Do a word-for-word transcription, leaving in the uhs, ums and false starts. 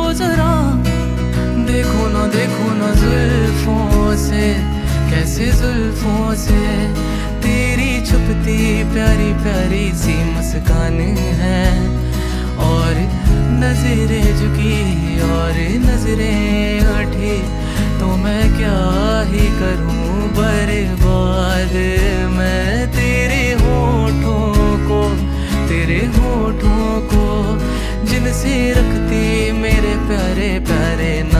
जरा, देखो ना देखो ना जुल्फों से, कैसे जुल्फों से तेरी छुपती प्यारी प्यारी सी मुस्कान है। और नजरें झुकी और नजरें उठी तो मैं क्या ही करूं बर्बाद। मैं तेरे होठों को, तेरे होठों को जिनसे रखती मेरे प्यारे प्यारे